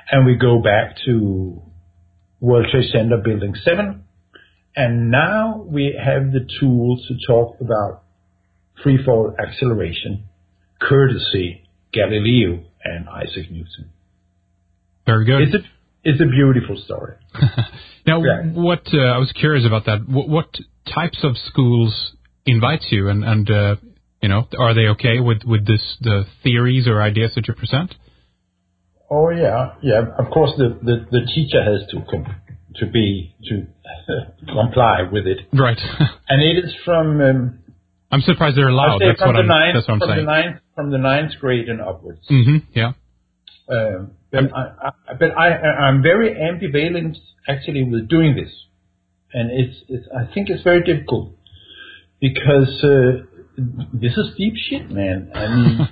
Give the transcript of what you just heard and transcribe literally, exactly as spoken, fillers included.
and we go back to World Trade Center Building seven, and now we have the tools to talk about freefall acceleration, courtesy Galileo and Isaac Newton. Very good. It's a, it's a beautiful story. Now, yeah. what uh, I was curious about that. What, what types of schools invite you, and, and uh, you know, are they okay with, with this the theories or ideas that you present? Oh yeah, yeah. Of course, the, the, the teacher has to com- to be to comply with it. Right. And it is from. Um, I'm surprised they're allowed. That's what, I'm, ninth, that's what I'm from saying. The ninth, from the ninth grade and upwards. Mm-hmm. Yeah. Um, but I, I, but I, I'm very ambivalent actually with doing this, and it's, it's I think it's very difficult because uh, this is deep shit, man. I mean,